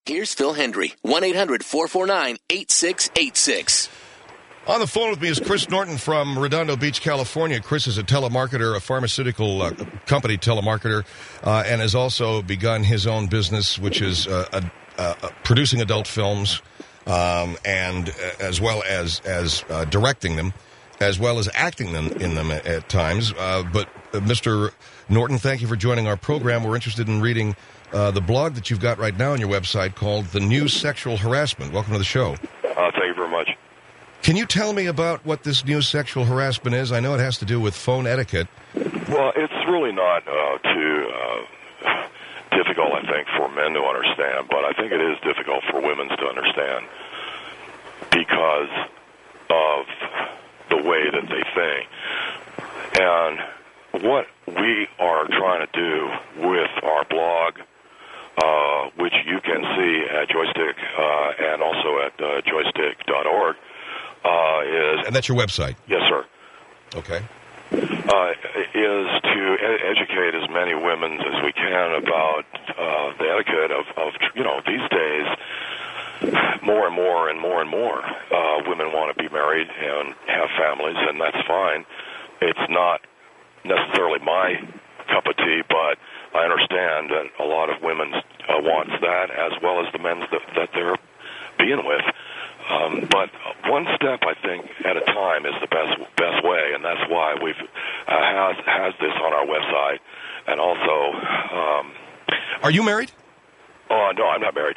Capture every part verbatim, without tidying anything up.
Here's Phil Hendry, one eight hundred four four nine eight six eight six. On the phone with me is Chris Norton from Redondo Beach, California. Chris is a telemarketer, a pharmaceutical uh, company telemarketer, uh, and has also begun his own business, which is uh, uh, uh, producing adult films, um, and uh, as well as as uh, directing them, as well as acting them in them at, at times. Uh, but uh, Mister Norton, thank you for joining our program. We're interested in reading uh, the blog that you've got right now on your website called The New Sexual Harassment. Welcome to the show. Uh, thank you very much. Can you tell me about what this new sexual harassment is? I know it has to do with phone etiquette. Well, it's really not uh, too uh, difficult, I think, for men to understand, but I think it is difficult for women to understand because of the way that they think. And what we are trying to do with our blog, uh, which you can see at Joystick uh, and also at uh, joystick dot org, Uh, is and that's your website? Yes, sir. Okay. Uh, is to ed- educate as many women as we can about uh, the etiquette of, of, you know, these days, more and more and more and more uh, women want to be married and have families, and that's fine. It's not necessarily my cup of tea, but I understand that a lot of women uh, wants that, as well as the men that, that they're being with. Um, but one step, I think, at a time is the best best way, and that's why we've uh, has has this on our website. And also, um, are you married? Oh no, I'm not married.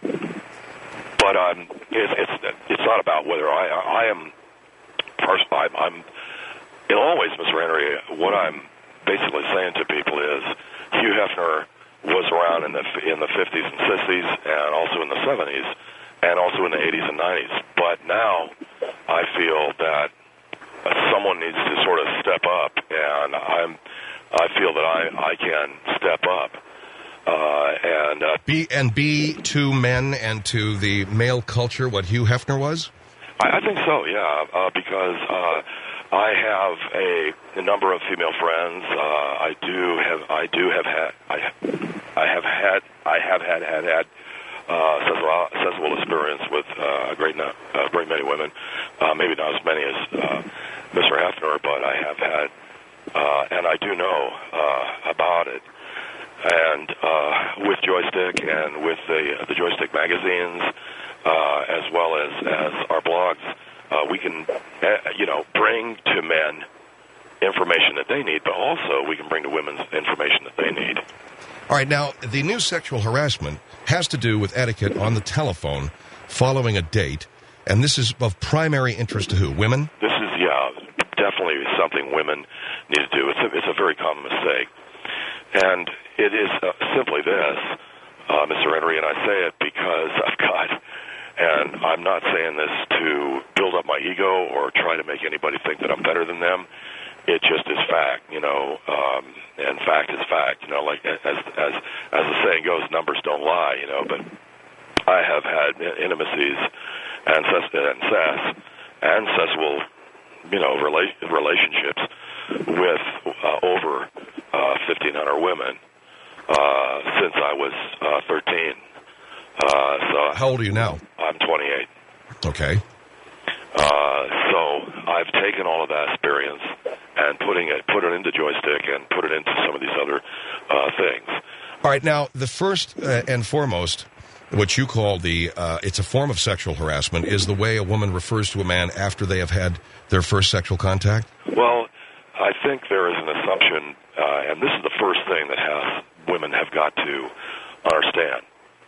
But um, it's it's it's not about whether I I am. First, I'm, I'm in always, Mister Henry. What I'm basically saying to people is, Hugh Hefner was around in the in the fifties and sixties, and also in the seventies. And also in the eighties and nineties. But now I feel that uh, someone needs to sort of step up, and I'm, I feel that I, I can step up. Uh, and uh, be and be to men and to the male culture what Hugh Hefner was? I, I think so, yeah, uh, because uh, I have a, a number of female friends. Uh, I do have, I do have had, I, I have had, I have had, had, had. Uh, sensible, sensible experience with uh, a great, uh, great many women. Uh, maybe not as many as uh, Mister Hefner, but I have had, uh, and I do know uh, about it. And uh, with Joystick and with the the Joystick magazines, uh, as well as as our blogs, uh, we can, uh, you know, bring to men information that they need, but also we can bring to women information that they need. All right, now, the new sexual harassment has to do with etiquette on the telephone following a date, and this is of primary interest to who? Women? This is, yeah, definitely something women need to do. It's a, it's a very common mistake. And it is uh, simply this, uh, Mister Henry, and I say it because I've got, and I'm not saying this to build up my ego or try to make anybody think that I'm better than them. It just is fact, you know, um, and fact is fact, you know, like as as as the saying goes, numbers don't lie, you know, but I have had intimacies and incest and sexual, you know, rela- relationships with uh, over uh, fifteen hundred women uh, since I was uh, thirteen. Uh, so how old are you now? I'm twenty-eight. Okay. Uh, so I've taken all of that experience and putting it, put it into Joystick and put it into some of these other uh, things. All right, now, the first uh, and foremost, what you call the, uh, it's a form of sexual harassment, is the way a woman refers to a man after they have had their first sexual contact? Well, I think there is an assumption, uh, and this is the first thing that has women have got to understand.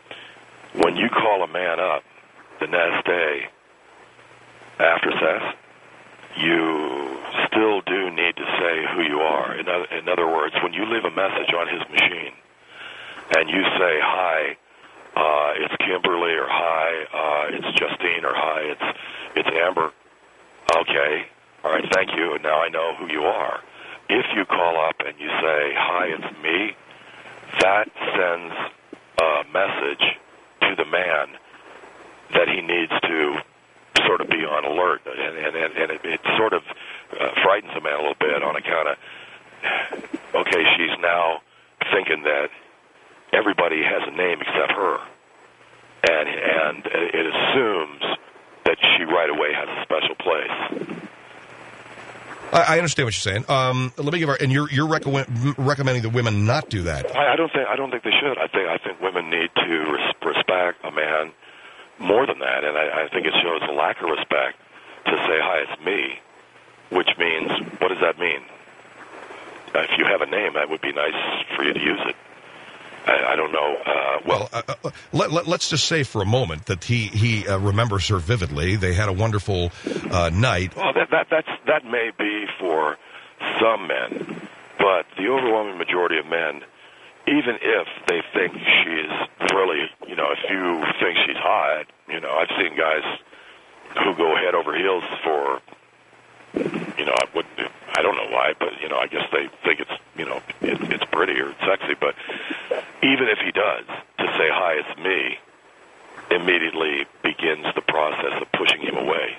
When you call a man up the next day after sex, you still do need to say who you are. In other, in other words, when you leave a message on his machine and you say, hi, uh, it's Kimberly, or hi, uh, it's Justine, or hi, it's it's Amber, okay, all right, thank you, and now I know who you are. If you call up and you say, hi, it's me, that sends a message to the man that he needs to sort of be on alert, and, and, and it, it sort of uh, frightens a man a little bit on account of, okay, she's now thinking that everybody has a name except her. and and it assumes that she right away has a special place. I, I understand what you're saying. Um, let me give our and you're you're recommend, recommending that women not do that. I, I don't think I don't think they should. I think I think women need to res- respect a man more than that, and I, I think it shows a lack of respect to say, "Hi, it's me," which means, what does that mean? Uh, if you have a name, that would be nice for you to use it. I, I don't know. Uh, well, well uh, uh, let, let, let's just say for a moment that he he uh, remembers her vividly. They had a wonderful uh, night. Well, that that that's that may be for some men, but the overwhelming majority of men, even if they think she's really, you know, if you think she's hot, you know, I've seen guys who go head over heels for, you know, I wouldn't, I don't know why, but, you know, I guess they think it's, you know, it, it's pretty or it's sexy, but even if he does, to say, "Hi, it's me," immediately begins the process of pushing him away.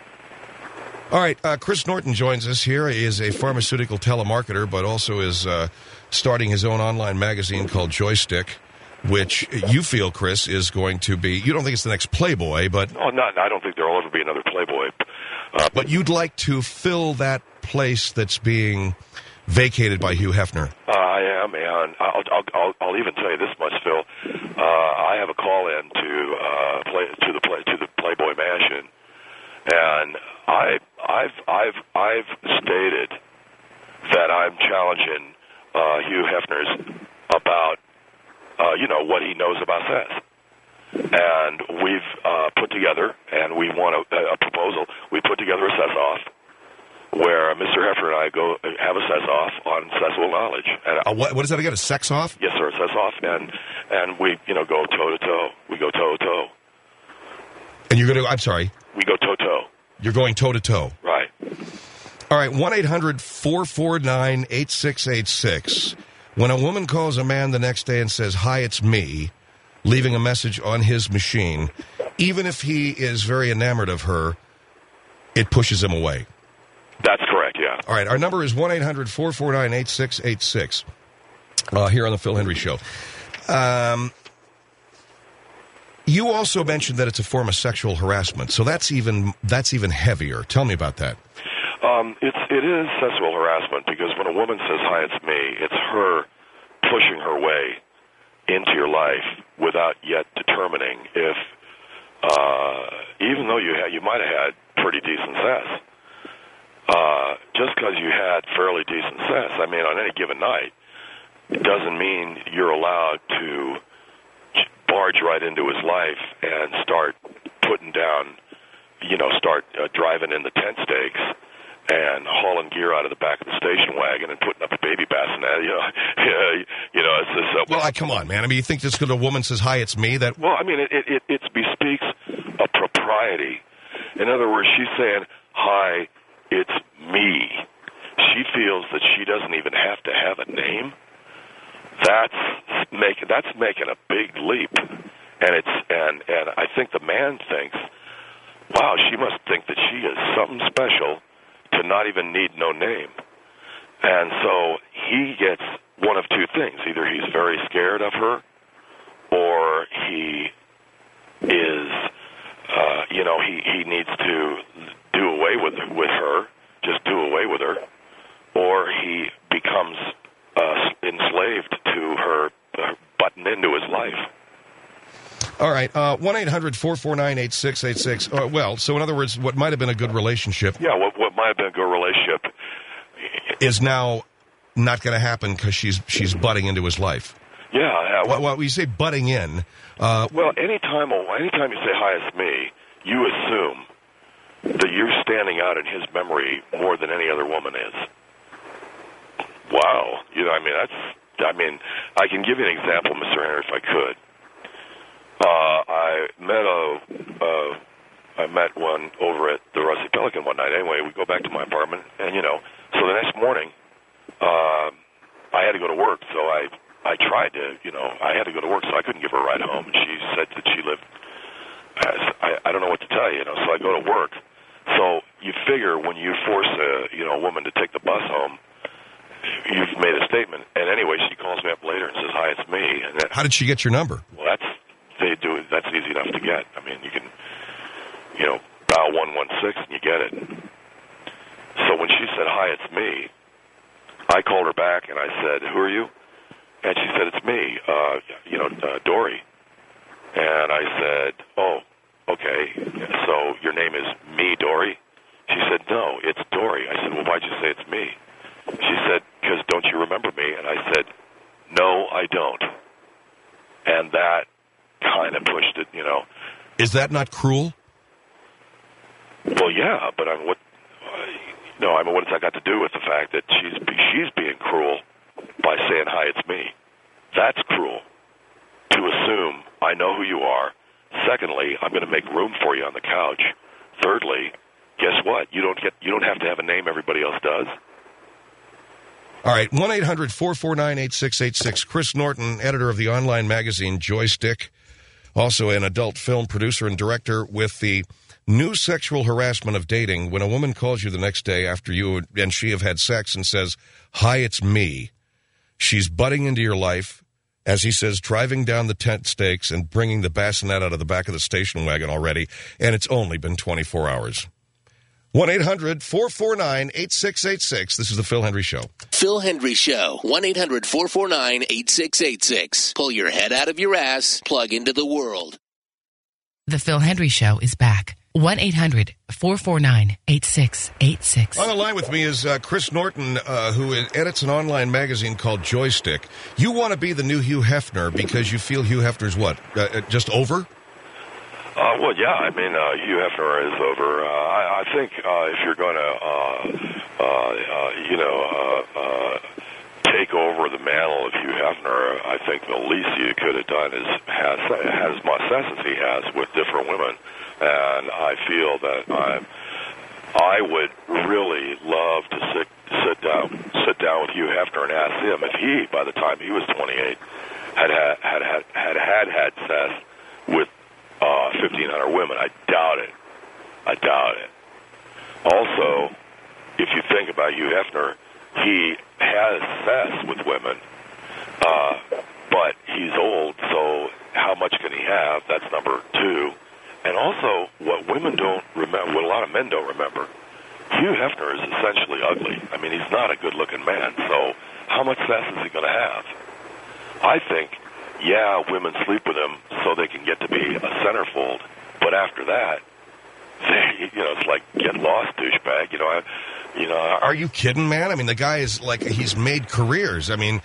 All right, uh, Chris Norton joins us here. He is a pharmaceutical telemarketer, but also is uh, starting his own online magazine called Joystick, which you feel, Chris, is going to be, you don't think it's the next Playboy, but... Oh, not, I don't think there will ever be another Playboy. Uh, but you'd like to fill that place that's being vacated by Hugh Hefner. Uh, I am, and I'll, I'll, I'll, I'll even tell you this much, Phil. Uh, I have a call in to uh, play to the play to the Playboy Mansion, and I, I've I've I've stated that I'm challenging uh, Hugh Hefner's about uh, you know what he knows about sex. And we've uh, put together, and we want a, a proposal. We put together a cess-off where Mister Hefner and I go have a cess-off on sexual knowledge. And uh, what, what is that again? A sex-off? Yes, sir, a cess-off, and and we you know go toe to toe. We go toe to toe. And you're going to? I'm sorry. We go toe to toe. You're going toe to toe. Right. All right. One eight hundred four four nine eight six eight six. When a woman calls a man the next day and says, "Hi, it's me," leaving a message on his machine, even if he is very enamored of her, it pushes him away. That's correct, yeah. All right, our number is one eight hundred four four nine eight six eight six uh, here on the Phil Hendry Show. Um, you also mentioned that it's a form of sexual harassment, so that's even that's even heavier. Tell me about that. Um, it's, it is sexual harassment because when a woman says, "Hi, it's me," it's her pushing her way into your life without yet determining if, uh, even though you had, you might have had pretty decent sex, uh, just because you had fairly decent sex, I mean, on any given night, it doesn't mean you're allowed to barge right into his life and start putting down, you know, start uh, driving in the tent stakes and hauling gear out of the back of the station wagon and putting up a baby bassinet, you know, you know, it's just... Uh, well, I, come on, man. I mean, you think just because a woman says, "Hi, it's me," that... Well, I mean, it, it, it bespeaks a propriety. In other words, she's saying, "Hi, it's me." She feels that she doesn't even have to have a name. That's making that's making a big leap, and it's and and I think the man thinks, "Wow, she must think that she is something special to not even need no name." And so he gets one of two things. Either he's very scared of her, or he is, uh, you know, he, he needs to do away with with her, just do away with her, or he becomes uh, enslaved to her uh, button into his life. All right, uh, one eight hundred four four nine eight six eight six. Uh, well, so in other words, what might have been a good relationship... Yeah, what, what might have been a good relationship... is now not going to happen because she's she's butting into his life. Yeah. Uh, well, well, you say butting in... Uh, well, anytime, anytime you say, "Hi, it's me," you assume that you're standing out in his memory more than any other woman is. Wow. You know, I mean, that's... I mean, I can give you an example, Mister Henry, if I could. Uh, I met a, uh, I met one over at the Rusty Pelican one night. Anyway, we go back to my apartment, and you know, so the next morning, uh, I had to go to work. So I, I tried to, you know, I had to go to work, so I couldn't give her a ride home. And she said that she lived. I, I don't know what to tell you, you know. So I go to work. So you figure when you force a, you know, a woman to take the bus home, you've made a statement. And anyway, she calls me up later and says, "Hi, it's me." And that, how did she get your number? Well, that's. They do that's easy enough to get. I mean, you can, you know, dial one one six and you get it. So when she said, "Hi, it's me," I called her back and I said, "Who are you?" And she said, "It's me, uh, you know, uh, Dory." And I said, "Oh, okay. So your name is me, Dory?" She said, "No, it's Dory." I said, "Well, why'd you say it's me?" She said, "Because don't you remember me?" And I said, "No, I don't." And that kind of pushed it, you know. Is that not cruel? Well, yeah, but I mean, what? Uh, no, I mean, what has that got to do with the fact that she's she's being cruel by saying, "Hi, it's me"? That's cruel. To assume I know who you are. Secondly, I'm going to make room for you on the couch. Thirdly, guess what? You don't get you don't have to have a name everybody else does. All right, one eight hundred four four nine eight six eight six. Chris Norton, editor of the online magazine Joystick, also an adult film producer and director with the new sexual harassment of dating. When a woman calls you the next day after you and she have had sex and says, "Hi, it's me," she's butting into your life, as he says, driving down the tent stakes and bringing the bassinet out of the back of the station wagon already, and it's only been twenty-four hours. one eight hundred four four nine eight six eight six. This is the Phil Hendry Show. Phil Hendry Show. one eight hundred four four nine eight six eight six. Pull your head out of your ass. Plug into the world. The Phil Hendry Show is back. one eight hundred four four nine eight six eight six. On the line with me is uh, Chris Norton, uh, who edits an online magazine called Joystick. You want to be the new Hugh Hefner because you feel Hugh Hefner's what? Uh, just over? Uh, well, yeah, I mean, uh, Hugh Hefner is over. Uh, I, I think uh, if you're going to, uh, uh, uh, you know, uh, uh, take over the mantle of Hugh Hefner, I think the least you could have done is has, has as much success as he has with different women. And I feel that I'm, I would really love to sit sit down sit down with Hugh Hefner and ask him if he, by the time he was twenty-eight, had had had had had, had, had sex with uh, fifteen hundred women. I doubt it. I doubt it. Also, if you think about Hugh Hefner, he has sex with women, uh, but he's old, so how much can he have? That's number two. And also, what women don't remember, what a lot of men don't remember, Hugh Hefner is essentially ugly. I mean, he's not a good-looking man, so how much sex is he going to have? I think, yeah, women sleep with him so they can get to be a centerfold, but after that, they, you know, it's like, get lost, douchebag. You know, I, you know. Are you kidding, man? I mean, the guy is like, he's made careers. I mean,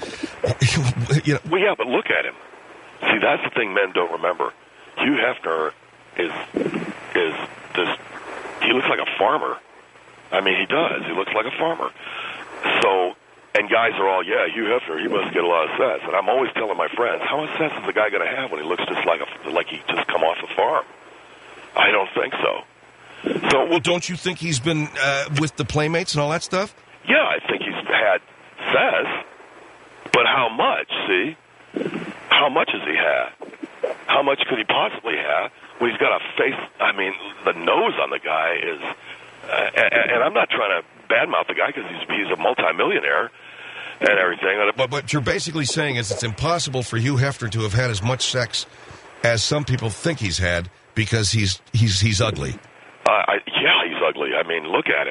you know. Well, yeah, but look at him. See, that's the thing men don't remember. Hugh Hefner is is this. He looks like a farmer. I mean, he does. He looks like a farmer. So, and guys are all, yeah, Hugh Hefner, he must get a lot of sex. And I'm always telling my friends, how much sex is the guy going to have when he looks just like a like he just come off the farm? I don't think so. So, well, don't you think he's been uh, with the Playmates and all that stuff? Yeah, I think he's had sex, but how much? See, how much has he had? How much could he possibly have? Well, he's got a face. I mean, the nose on the guy is, uh, and, and I'm not trying to badmouth the guy because he's he's a multimillionaire and everything. But what you're basically saying is it's impossible for Hugh Hefner to have had as much sex as some people think he's had because he's he's he's ugly. Uh, I, yeah, he's ugly. I mean, look at him.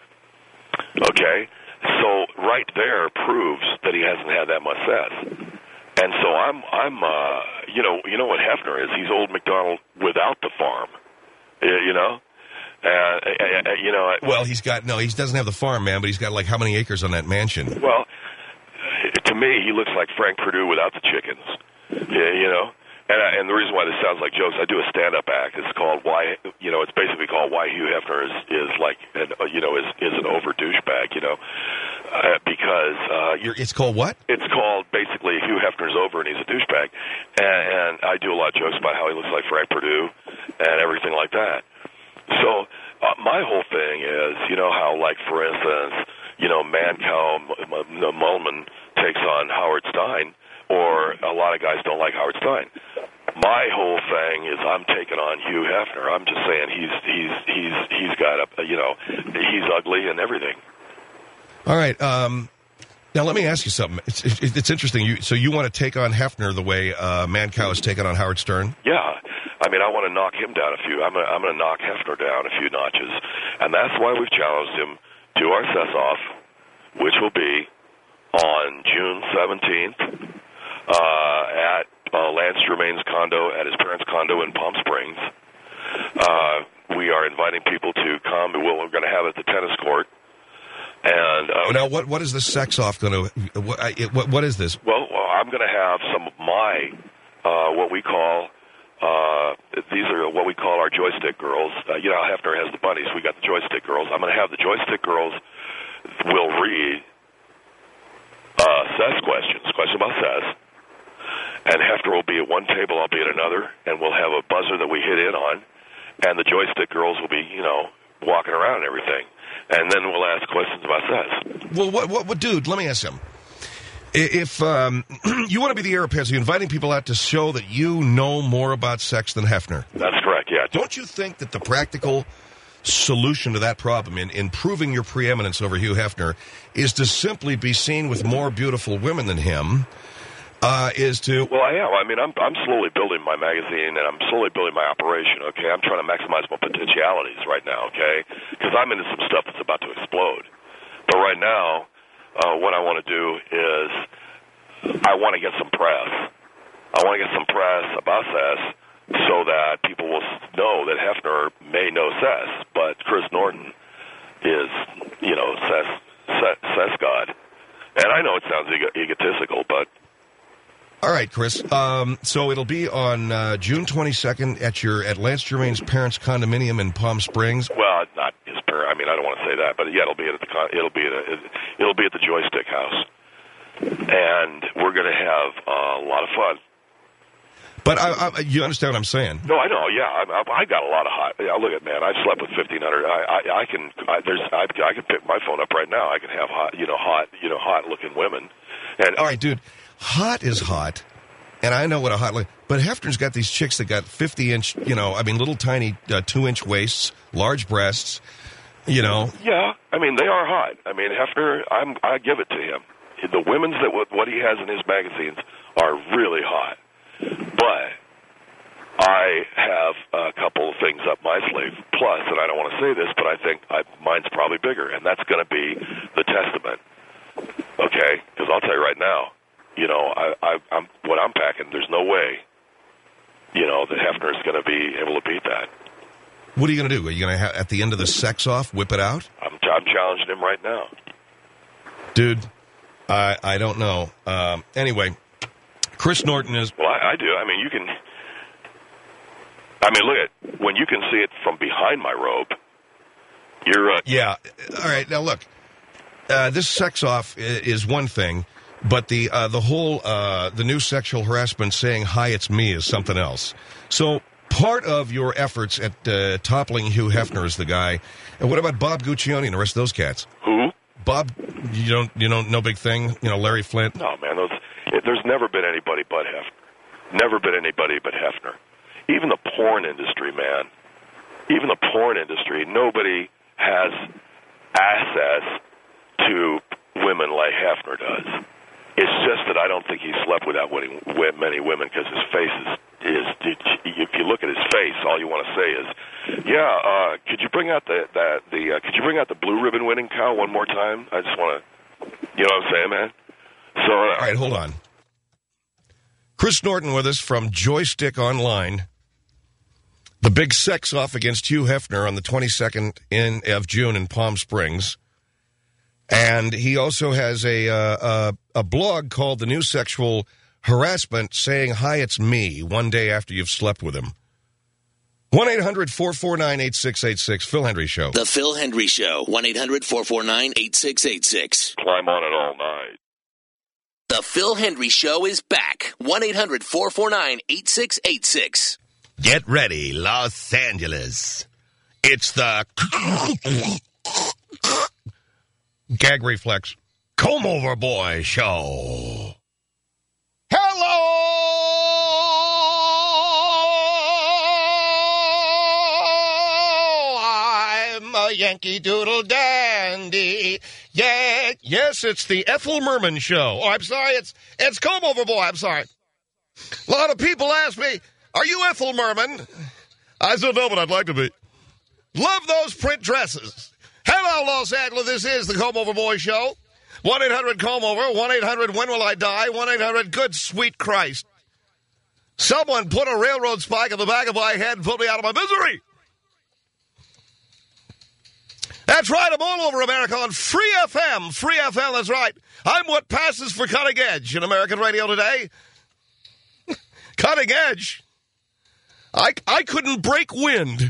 Okay, so right there proves that he hasn't had that much sex. And so I'm, I'm, uh, you know, you know what Hefner is? He's old McDonald without the farm, you know. Uh, uh, you know. Well, he's got no. He doesn't have the farm, man. But he's got like how many acres on that mansion? Well, to me, he looks like Frank Perdue without the chickens. Yeah, you know. And, I, and the reason why this sounds like jokes, I do a stand-up act. It's called why, you know, it's basically called why Hugh Hefner is, is like, an, you know, is is an over douchebag, you know, uh, because uh, You're, it's called what? It's called basically Hugh Hefner's over and he's a douchebag, and, and I do a lot of jokes about how he looks like Frank Perdue and everything like that. So uh, my whole thing is, you know, how like for instance, you know, Mancow Mullman takes on Howard Stein. Or a lot of guys don't like Howard Stein. My whole thing is I'm taking on Hugh Hefner. I'm just saying he's he's he's he's got a, you know, he's ugly and everything. All right. Um, Now, let me ask you something. It's, it's, it's interesting. You, so you want to take on Hefner the way uh, Mancow is taking on Howard Stern? Yeah. I mean, I want to knock him down a few. I'm going I'm to knock Hefner down a few notches. And that's why we've challenged him to our sess-off, which will be on June seventeenth uh, at uh, Lance Germain's condo, at his parents' condo in Palm Springs. Uh, we are inviting people to come. We're going to have it at the tennis court. And uh, now, what what is the sex off going to? What, what what is this? Well, well I'm going to have some of my uh, what we call uh, these are what we call our joystick girls. Uh, you know, Hefner has the bunnies. We got the joystick girls. I'm going to have the joystick girls will read uh, Sess questions, questions about Sess, and Hefner will be at one table. I'll be at another, and we'll have a buzzer that we hit in on, and the joystick girls will be, you know, walking around and everything. And then we'll ask questions about Sess. Well, what, what, what, dude, let me ask him. If um, you want to be the heir apparent, so you're inviting people out to show that you know more about sex than Hefner. That's correct, yeah. Don't you think that the practical solution to that problem in, in proving your preeminence over Hugh Hefner is to simply be seen with more beautiful women than him? Uh, is to well, I am. I mean, I'm I'm slowly building my magazine, and I'm slowly building my operation. Okay, I'm trying to maximize my potentialities right now. Okay, because I'm into some stuff that's about to explode. But right now, uh, what I want to do is I want to get some press. I want to get some press about Sess so that people will know that Hefner may know Sess, but Chris Norton is, you know, Sess Sess, Sess God. And I know it sounds ego- egotistical, but. All right, Chris. Um, so it'll be on uh, June twenty-second at your at Lance Germain's parents' condominium in Palm Springs. Well, not his parents. I mean, I don't want to say that, but yeah, it'll be at the con- it'll be at a, it'll be at the Joystick House, and we're going to have uh, a lot of fun. But I, I, you understand what I'm saying? No, I know. Yeah, I, I, I got a lot of hot. Yeah, look at man, I've slept with fifteen hundred. I, I, I can. I, there's. I, I can pick my phone up right now. I can have hot, you know, hot, you know, hot looking women. And all right, dude. Hot is hot, and I know what a hot... But Hefner's got these chicks that got fifty-inch, you know, I mean, little tiny uh, two-inch waists, large breasts, you know. Yeah, I mean, they are hot. I mean, Hefner, I'm, I give it to him. The women's that what he has in his magazines are really hot. But I have a couple of things up my sleeve. Plus, and I don't want to say this, but I think I, mine's probably bigger, and that's going to be the Testament. Okay? Because I'll tell you right now, you know, I, I, I'm what I'm packing, there's no way, you know, that Hefner is going to be able to beat that. What are you going to do? Are you going to, ha- at the end of the sex off, whip it out? I'm, I'm challenging him right now. Dude, I I don't know. Um, anyway, Chris Norton is... Well, I, I do. I mean, you can... I mean, look at... When you can see it from behind my robe, you're... Uh, yeah. All right. Now, look. Uh, this sex off is one thing, but the uh, the whole... Uh, the new sexual harassment saying, hi, it's me, is something else. So... Part of your efforts at uh, toppling Hugh Hefner is the guy. And what about Bob Guccione and the rest of those cats? Who? Bob, you don't, you know, no big thing? You know, Larry Flint? No, man. Those, there's never been anybody but Hefner. Never been anybody but Hefner. Even the porn industry, man. Even the porn industry, nobody has access to women like Hefner does. It's just that I don't think he slept with that many women because his face is, is, if you look at his face, all you want to say is, yeah, uh, could you bring out the, the, the uh, could you bring out the blue ribbon winning cow one more time? I just want to, you know what I'm saying, man? So, uh, all right, hold on. Chris Norton with us from Joystick Online. The big sex off against Hugh Hefner on the twenty-second in, of June in Palm Springs. And he also has a, uh, a a blog called The New Sexual Harassment, saying, hi, it's me, one day after you've slept with him. one eight hundred four four nine eight six eight six, Phil Hendrie Show. The Phil Hendrie Show, one eight hundred four four nine eight six eight six. Climb on it all night. The Phil Hendrie Show is back, one eight hundred four four nine eight six eight six. Get ready, Los Angeles. It's the... Gag reflex. Comb over boy show. Hello, I'm a Yankee Doodle Dandy. Yeah. Yes, it's the Ethel Merman Show. Oh, I'm sorry. It's it's Comb Over Boy. I'm sorry. A lot of people ask me, are you Ethel Merman? I said, no, but I'd like to be. Love those print dresses. Hello, Los Angeles. This is the Comb Over Boy Show. one eight hundred comb over, one eight hundred when will I die, one eight hundred good sweet Christ. Someone put a railroad spike in the back of my head and put me out of my misery. That's right, I'm all over America on Free F M. Free F M, that's right. I'm what passes for cutting edge in American radio today. Cutting edge? I, I couldn't break wind.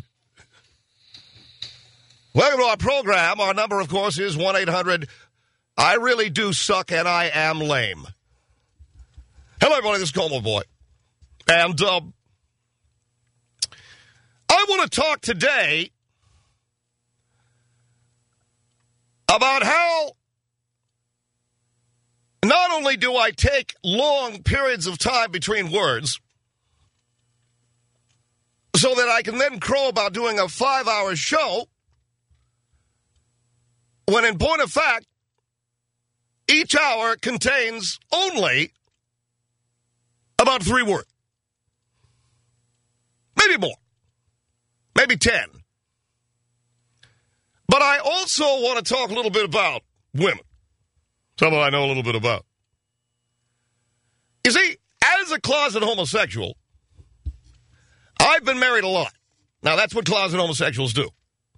Welcome to our program. Our number, of course, is one eight hundred I really do suck and I am lame. Hello, everybody, this is Comb Over Boy. And um, I want to talk today about how not only do I take long periods of time between words so that I can then crow about doing a five-hour show, when in point of fact, each hour contains only about three words. Maybe more. Maybe ten. But I also want to talk a little bit about women. Something I know a little bit about. You see, as a closet homosexual, I've been married a lot. Now, that's what closet homosexuals do.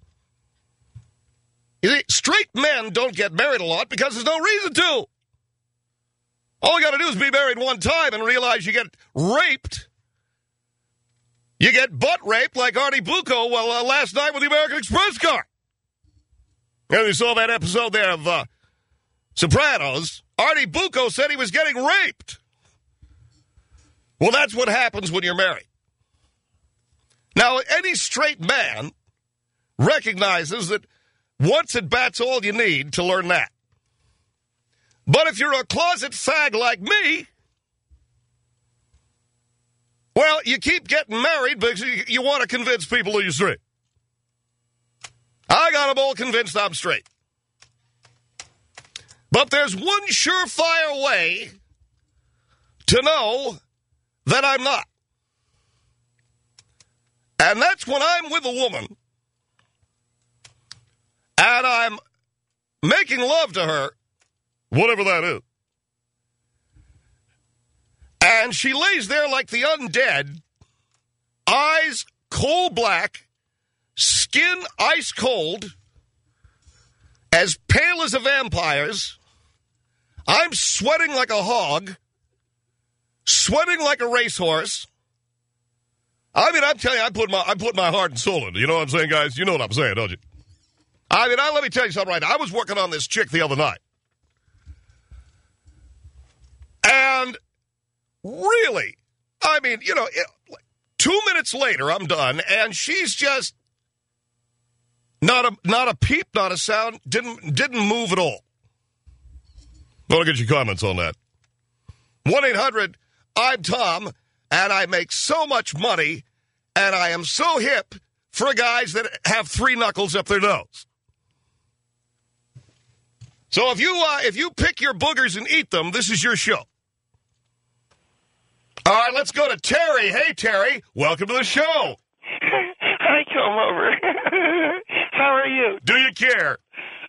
You see, straight men don't get married a lot because there's no reason to. All you got to do is be married one time and realize you get raped. You get butt raped like Artie Bucco well, uh, last night with the American Express car. And you saw that episode there of uh, Sopranos. Artie Bucco said he was getting raped. Well, that's what happens when you're married. Now, any straight man recognizes that once at bat's all you need to learn that. But if you're a closet fag like me, well, you keep getting married because you, you want to convince people that you're straight. I got them all convinced I'm straight. But there's one surefire way to know that I'm not. And that's when I'm with a woman and I'm making love to her, whatever that is. And she lays there like the undead, eyes coal black, skin ice cold, as pale as a vampire's. I'm sweating like a hog, sweating like a racehorse. I mean, I'm telling you, I put my I put my heart and soul in it. You know what I'm saying, guys? You know what I'm saying, don't you? I mean, I, let me tell you something right now. I was working on this chick the other night. And really, I mean, you know, it, two minutes later, I'm done, and she's just not a not a peep, not a sound, didn't didn't move at all. I want to get your comments on that. one eight hundred I'm Tom, and I make so much money, and I am so hip for guys that have three knuckles up their nose. So if you uh, if you pick your boogers and eat them, this is your show. All right, let's go to Terry. Hey, Terry, welcome to the show. Hi, come over. How are you? Do you care?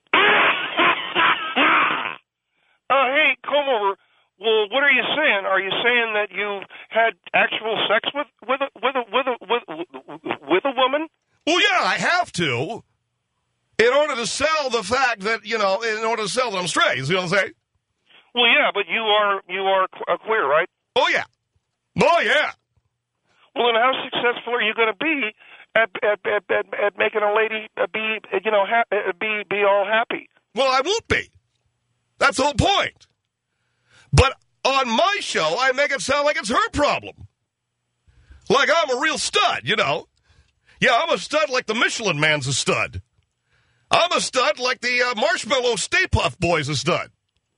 Oh, hey, come over. Well, what are you saying? Are you saying that you had actual sex with with a, with a, with a, with with a woman? Well, yeah, I have to. In order to sell the fact that, you know, in order to sell that I'm straight, you see what I'm saying? Well, yeah, but you are you are a queer, right? Oh, yeah. Oh, yeah. Well, then how successful are you going to be at at, at, at at making a lady be, you know, ha- be be all happy? Well, I won't be. That's the whole point. But on my show, I make it sound like it's her problem. Like I'm a real stud, you know. Yeah, I'm a stud like the Michelin Man's a stud. I'm a stud like the uh, Marshmallow Stay Puft Boy's a stud.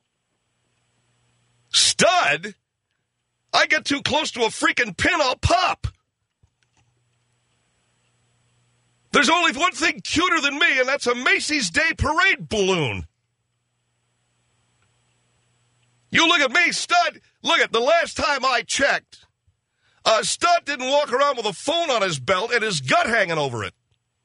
Stud? I get too close to a freaking pin, I'll pop. There's only one thing cuter than me, and that's a Macy's Day Parade balloon. You look at me, Stud. Look at the last time I checked, uh, Stud didn't walk around with a phone on his belt and his gut hanging over it.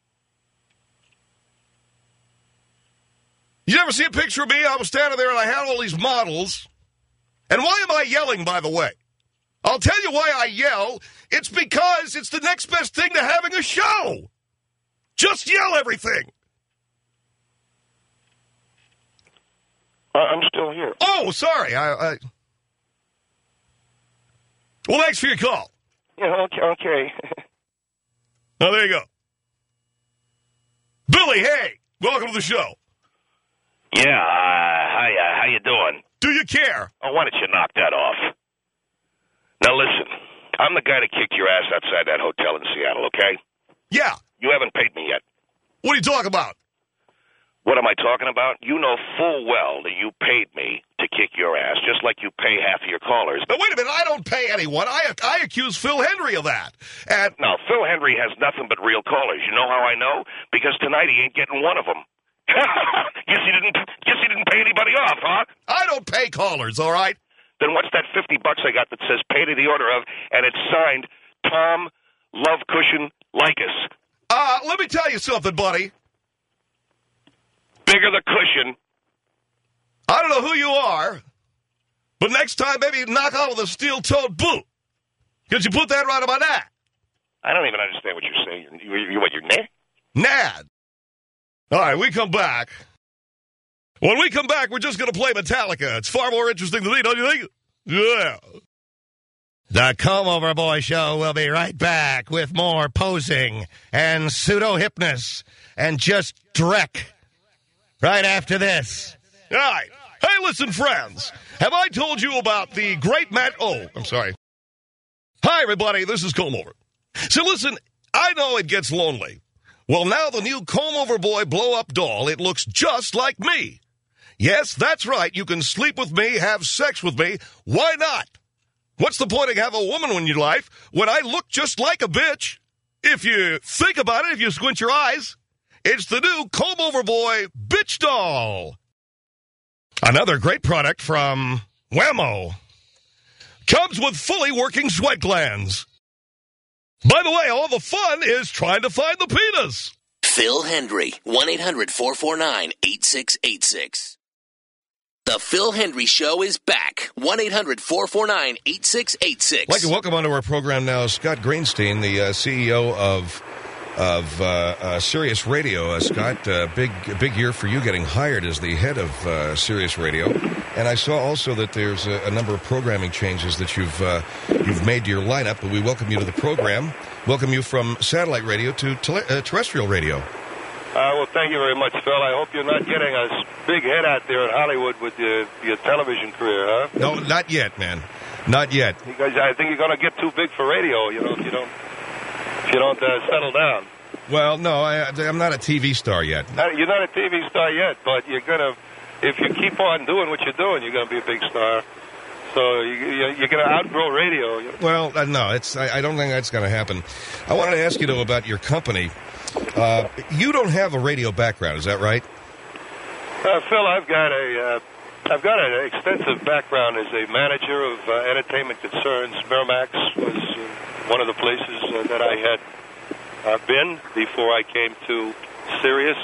You ever see a picture of me? I was standing there and I had all these models. And why am I yelling, by the way? I'll tell you why I yell. It's because it's the next best thing to having a show. Just yell everything. I'm still here. Oh, sorry. I, I... Well, thanks for your call. Yeah, okay. okay. Oh, there you go. Billy, hey, welcome to the show. Yeah, uh, how, uh, how you doing? Do you care? Oh, why don't you knock that off? Now, listen, I'm the guy that kicked your ass outside that hotel in Seattle, okay? Yeah. You haven't paid me yet. What are you talking about? What am I talking about? You know full well that you paid me to kick your ass, just like you pay half of your callers. But wait a minute, I don't pay anyone. I I accuse Phil Hendry of that. And no, Phil Hendry has nothing but real callers. You know how I know? Because tonight he ain't getting one of them. guess he didn't. Guess he didn't pay anybody off, huh? I don't pay callers, all right? Then what's that fifty bucks I got that says "pay to the order of" and it's signed Tom Love Cushion Likas? Uh, let me tell you something, buddy. Bigger the cushion. I don't know who you are, but next time maybe knock out with a steel-toed boot. Could you put that right on my neck? I don't even understand what you're saying. You, you, you what, you're Nad? Nad. All right, we come back. When we come back, we're just going to play Metallica. It's far more interesting than me, don't you think? Yeah. The Comb Over Boy Show will be right back with more posing and pseudo-hypness and just dreck right after this. All right. Hey, listen, friends. Have I told you about the great Matt... Oh, I'm sorry. Hi, everybody. This is Comb Over. So, listen, I know it gets lonely. Well, now the new Comb Over Boy blow-up doll, it looks just like me. Yes, that's right. You can sleep with me, have sex with me. Why not? What's the point of having a woman in your life when I look just like a bitch? If you think about it, if you squint your eyes, it's the new Comb Over Boy Bitch Doll. Another great product from Whammo. Comes with fully working sweat glands. By the way, all the fun is trying to find the penis. Phil Hendry, one eight hundred four four nine eight six eight six. The Phil Hendry Show is back. one eight hundred four four nine eight six eight six. I'd like to welcome onto our program now Scott Greenstein, the uh, C E O of of uh, uh, Sirius Radio. Uh, Scott, uh, big big year for you getting hired as the head of uh, Sirius Radio. And I saw also that there's a, a number of programming changes that you've uh, you've made to your lineup. But we welcome you to the program. Welcome you from satellite radio to tele- uh, terrestrial radio. Uh, well, thank you very much, Phil. I hope you're not getting a big head out there in Hollywood with your, your television career, huh? No, not yet, man. Not yet. Because I think you're going to get too big for radio, you know, if you don't, if you don't uh, settle down. Well, no, I, I'm not a T V star yet. Uh, you're not a T V star yet, but you're going to, if you keep on doing what you're doing, you're going to be a big star. So you, you're going to outgrow radio. You know? Well, uh, no, it's. I, I don't think that's going to happen. I wanted to ask you, though, about your company. Uh, you don't have a radio background, is that right? Uh, Phil, I've got a, uh, I've got an extensive background as a manager of uh, entertainment concerns. Miramax was uh, one of the places uh, that I had uh, been before I came to Sirius,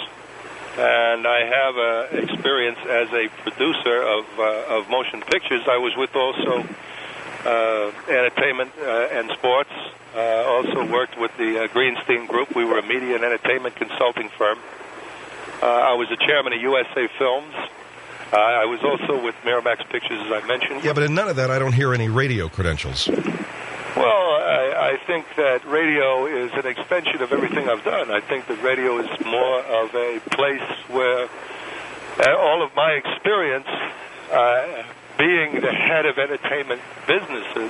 and I have uh, experience as a producer of uh, of motion pictures. I was with also uh, entertainment uh, and sports. Uh, also worked with the uh, Greenstein Group. We were a media and entertainment consulting firm. Uh, I was the chairman of U S A Films. Uh, I was also with Miramax Pictures, as I mentioned. Yeah, but in none of that, I don't hear any radio credentials. Well, I, I think that radio is an extension of everything I've done. I think that radio is more of a place where uh, all of my experience, uh, being the head of entertainment businesses,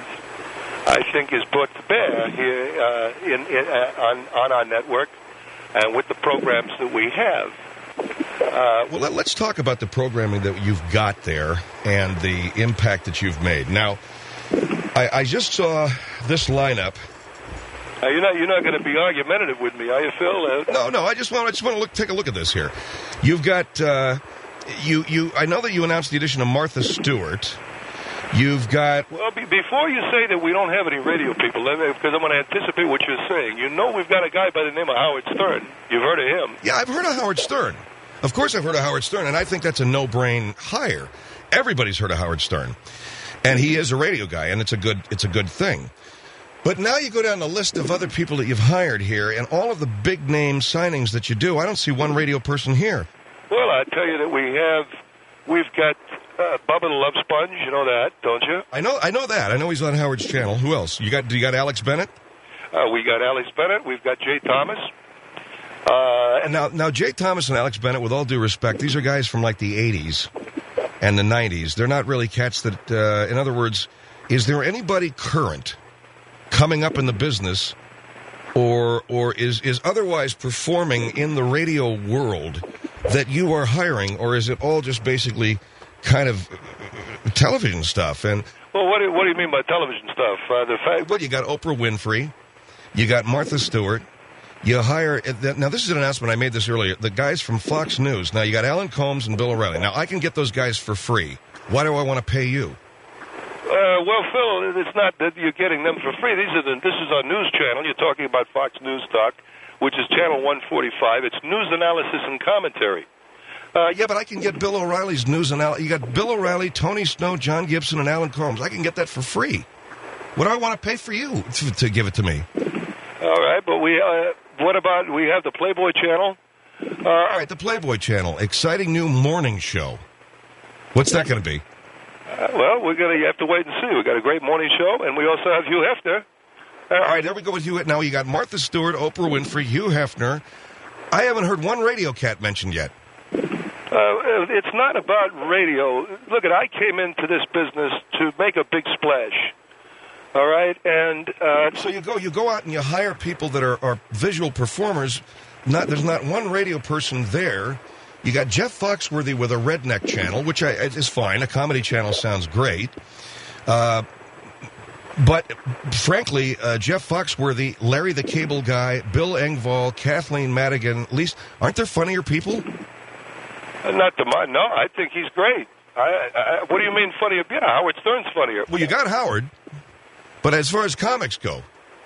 I think is brought to bear here uh, in, in, uh, on, on our network and with the programs that we have. Uh, well, let, let's talk about the programming that you've got there and the impact that you've made. Now, I, I just saw this lineup, Uh, you're not you're not going to be argumentative with me, are you, Phil? Uh, No, no. I just want I just want to look take a look at this here. You've got uh, you you. I know that you announced the addition of Martha Stewart. You've got Well, be, before you say that we don't have any radio people, let me, because I'm going to anticipate what you're saying. You know we've got a guy by the name of Howard Stern. You've heard of him. yeah. I've heard of Howard Stern. Of course, I've heard of Howard Stern, and I think that's a no-brain hire. Everybody's heard of Howard Stern, and he is a radio guy, and it's a good it's a good thing. But now you go down the list of other people that you've hired here, and all of the big name signings that you do. I don't see one radio person here. Well, I tell you that we have, we've got uh, Bubba the Love Sponge. You know that, don't you? I know I know that. I know he's on Howard's channel. Who else? You got? Do you got Alex Bennett? Uh, we got Alex Bennett. We've got Jay Thomas. Uh, And now, now Jay Thomas and Alex Bennett, with all due respect, these are guys from like the eighties and the nineties. They're not really cats that, uh, in other words, is there anybody current coming up in the business or or is, is otherwise performing in the radio world that you are hiring, or is it all just basically kind of television stuff? And well, what do, what do you mean by television stuff? Uh, the fact, well, you got Oprah Winfrey, you got Martha Stewart. You hire, now this is an announcement, I made this earlier, the guys from Fox News. Now you got Alan Combs and Bill O'Reilly. Now I can get those guys for free. Why do I want to pay you? Uh, well, Phil, it's not that you're getting them for free. These are the, this is our news channel. You're talking about Fox News Talk, which is channel one forty-five. It's news analysis and commentary. Uh, yeah, but I can get Bill O'Reilly's news analysis. You got Bill O'Reilly, Tony Snow, John Gibson, and Alan Combs. I can get that for free. What do I want to pay for you to, to give it to me? All right, but we, uh, what about, we have the Playboy channel. Uh, All right, the Playboy channel, exciting new morning show. What's that going to be? Uh, well, we're going to have to wait and see. We've got a great morning show, and we also have Hugh Hefner. Uh, All right, there we go with Hugh. Now you got Martha Stewart, Oprah Winfrey, Hugh Hefner. I haven't heard one radio cat mentioned yet. Uh, it's not about radio. Look, I came into this business to make a big splash. All right, and uh, so you go, you go out and you hire people that are, are visual performers. Not there's not one radio person there. You got Jeff Foxworthy with a redneck channel, which I, is fine. A comedy channel sounds great. Uh, but frankly, uh, Jeff Foxworthy, Larry the Cable Guy, Bill Engvall, Kathleen Madigan, at least, aren't there funnier people? Not to my, no, I think he's great. I, I, what do you mean funnier? Yeah, Howard Stern's funnier. Well, you got Howard, but as far as comics go,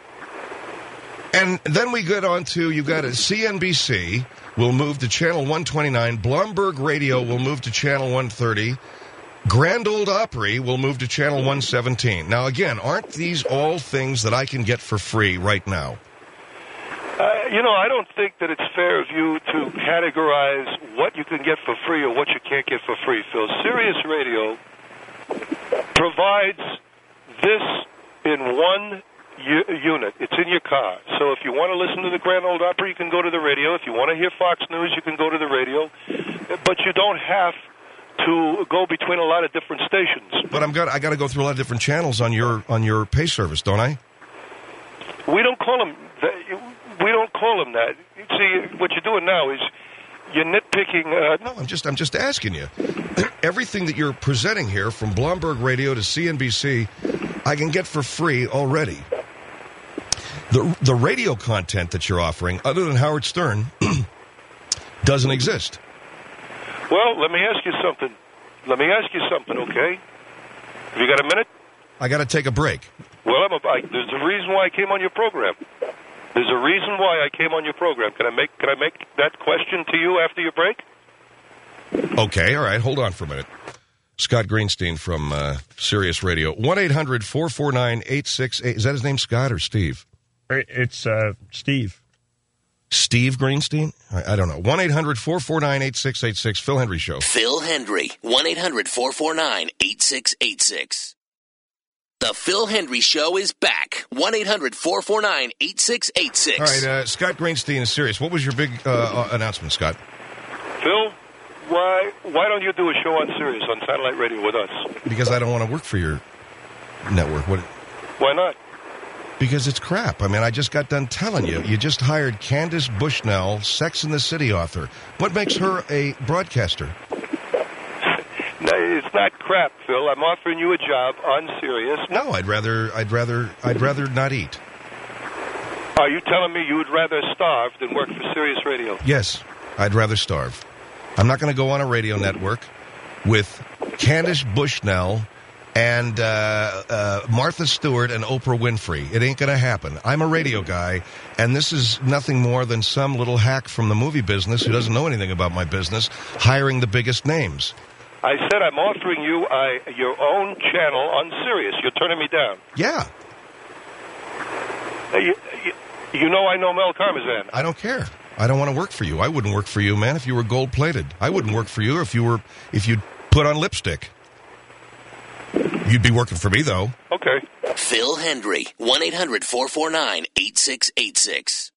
and then we get on to, you got a C N B C will move to channel one twenty-nine, Blomberg Radio will move to channel one thirty, Grand Ole Opry will move to channel one seventeen. Now, again, aren't these all things that I can get for free right now? Uh, you know, I don't think that it's fair of you to categorize what you can get for free or what you can't get for free, Phil. Sirius Radio provides this in one u- unit. It's in your car. So if you want to listen to the Grand Ole Opry, you can go to the radio. If you want to hear Fox News, you can go to the radio. But you don't have to go between a lot of different stations. But I'm got I got to go through a lot of different channels on your on your pay service, don't I? We don't call them that. We don't call them that. See, what you're doing now is you're nitpicking. Uh, no, I'm just I'm just asking you. Everything that you're presenting here, from Blomberg Radio to C N B C, I can get for free already. The the radio content that you're offering, other than Howard Stern, doesn't exist. Well, let me ask you something. Let me ask you something, okay? Have you got a minute? I got to take a break. Well, I'm a, I, there's a reason why I came on your program. There's a reason why I came on your program. Can I make Can I make that question to you after your break? Okay, all right. Hold on for a minute. Scott Greenstein from uh, Sirius Radio. one eight hundred four four nine eight six eight. Is that his name, Scott, or Steve? It's uh, Steve. Steve Greenstein? I, I don't know. one eight hundred four four nine eight six eight six. Phil Hendry Show. Phil Hendry. one eight hundred four four nine eight six eight six. The Phil Hendry Show is back. one eight hundred four four nine eight six eight six. All right, uh, Scott Greenstein is serious. What was your big uh, announcement, Scott? Phil, why why don't you do a show on Sirius, on satellite radio with us? Because I don't want to work for your network. What? Why not? Because it's crap. I mean, I just got done telling you. You just hired Candace Bushnell, Sex and the City author. What makes her a broadcaster? No, it's not crap, Phil. I'm offering you a job on Sirius. No, I'd rather, I'd rather, I'd rather not eat. Are you telling me you would rather starve than work for Sirius Radio? Yes, I'd rather starve. I'm not going to go on a radio network with Candace Bushnell and uh, uh, Martha Stewart and Oprah Winfrey. It ain't going to happen. I'm a radio guy, and this is nothing more than some little hack from the movie business who doesn't know anything about my business, hiring the biggest names. I said I'm offering you uh, your own channel on Sirius. You're turning me down. Yeah. Uh, you, you, you know I know Mel Karmazin. I don't care. I don't want to work for you. I wouldn't work for you, man, if you were gold-plated. I wouldn't work for you if you were if you put on lipstick. You'd be working for me, though. Okay. Phil Hendrie, one eight hundred four four nine eight six eight six.